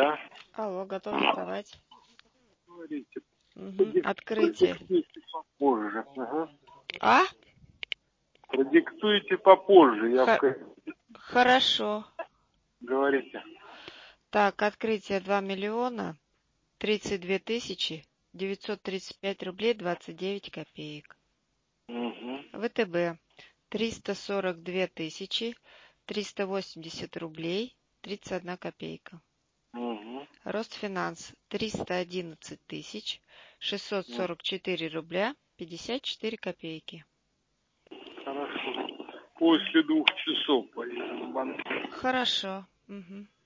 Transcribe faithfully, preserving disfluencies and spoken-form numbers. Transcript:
да? Алло, готов диктовать. Говорите. Угу. Открытие. Продиктуйте попозже. Ага. А? Продиктуйте попозже. Я Х- в... Хорошо. Говорите. Так, открытие два миллиона тридцать две тысячи девятьсот тридцать пять рублей двадцать девять копеек. Угу. ВТБ триста сорок две тысячи триста восемьдесят рублей тридцать одна копейка. Угу. Росфинанс триста одиннадцать тысяч шестьсот сорок четыре рубля пятьдесят четыре копейки. Хорошо. После двух часов поедем в банк. Хорошо. Угу.